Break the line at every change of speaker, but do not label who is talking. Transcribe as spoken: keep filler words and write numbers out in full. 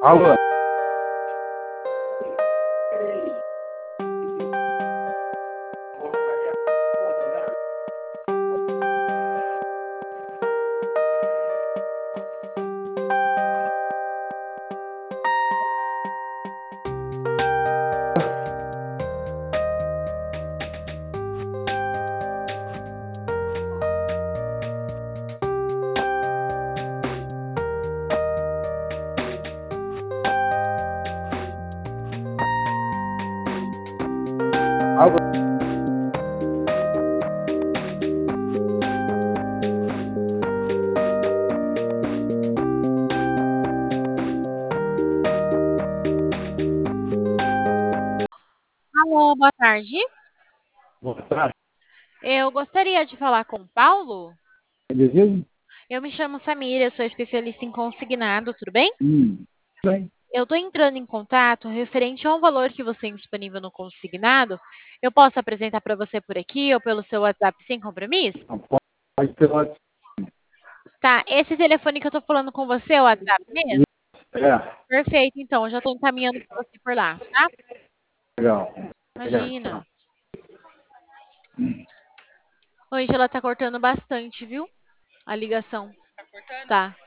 Alô? Alô?
Alô, boa tarde.
Boa tarde.
Eu gostaria de falar com o Paulo.
Desejo?
Eu me chamo Samira, eu sou especialista em consignado, tudo bem?
Hum. Bem,
Eu estou entrando em contato referente a um valor que você tem disponível no consignado. Eu posso apresentar para você por aqui ou pelo seu WhatsApp sem compromisso?
não pode ter lá.
Tá, esse telefone que eu estou falando com você é o WhatsApp mesmo?
É,
Perfeito, então, eu já estou encaminhando para você por lá, tá?
legal. Legal, tchau.
Imagina. Hoje ela tá cortando bastante, viu? A ligação. Tá.